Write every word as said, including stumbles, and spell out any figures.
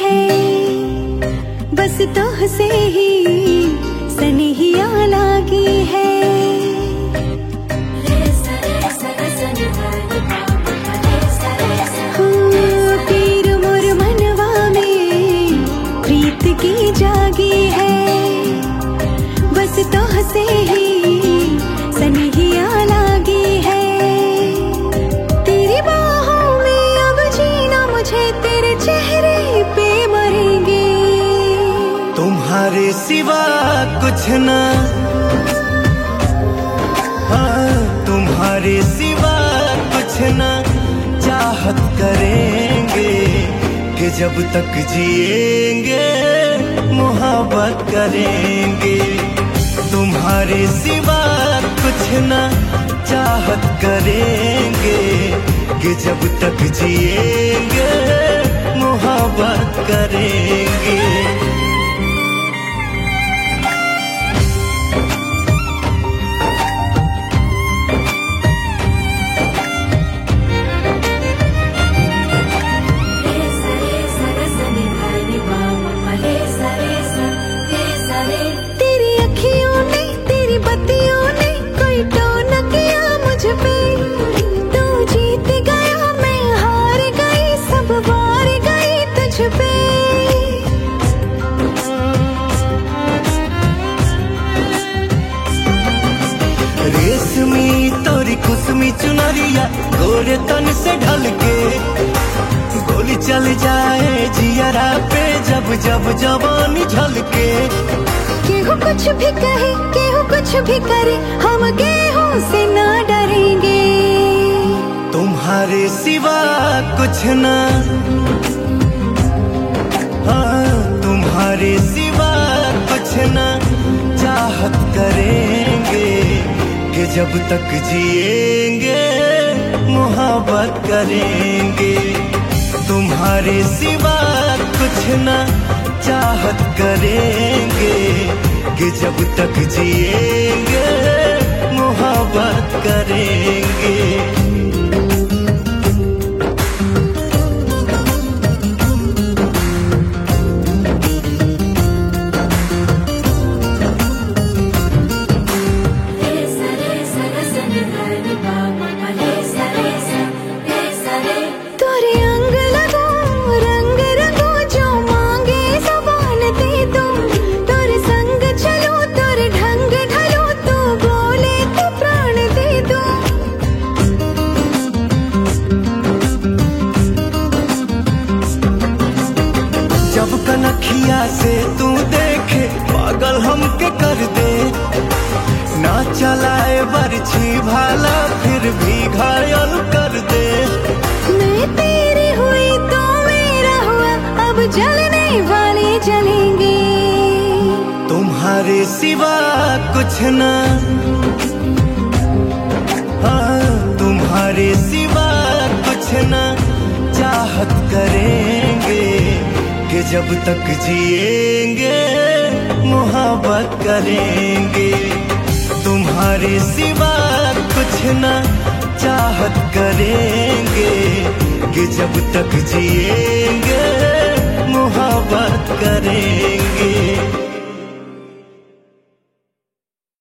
है, बस तुझसे ही सनहिया लागी है। पीर मोर मनवा में प्रीत की जागी है, बस तुझसे ही सनहिया लागी है। तेरी बाहों में अब जीना मुझे, तेरे चेहरे पे मरेंगे। तुम्हारे सिवा कुछ ना, हाँ तुम्हारे सिवा कुछ ना चाहत करेंगे, कि जब तक जिएंगे मोहब्बत करेंगे। तुम्हारे सिवा कुछ ना चाहत करेंगे, कि जब तक जिएंगे मोहब्बत करेंगे। तेरी अखियों ने, तेरी बत्तियों ने कोई टोन किया मुझ पे। तू जीत गया मैं हार गई, सब वार गई तुझ पे। रेशमी तोरी कुसमी चुनरिया गोरे तन से ढल के, गोली चल जाए जियरा पे जब जब जवानी झलके। केहू कुछ भी कहे, केहू कुछ भी करे, हम गेहूं से ना डरेंगे। तुम्हारे सिवा कुछ ना, हाँ तुम्हारे सिवा कुछ ना चाहत करेंगे, कि जब तक जिएंगे मोहब्बत करेंगे। तुम्हारे सिवा कुछ ना चाहत करेंगे, कि जब तक जिएंगे मोहब्बत करेंगे। जब कनखिया से तू देखे पागल हमके कर दे, ना चलाए बरछी भाला फिर भी घायल कर दे। मैं तेरी हुई तो मेरा हुआ, अब जलने वाले जलेंगे। तुम्हारे सिवा कुछ ना, हाँ तुम्हारे सिवा कुछ ना चाहत करेंगे, कि जब तक जिएंगे मोहब्बत करेंगे। तुम्हारे सिवा कुछ ना चाहत करेंगे, कि जब तक जिएंगे मोहब्बत करेंगे।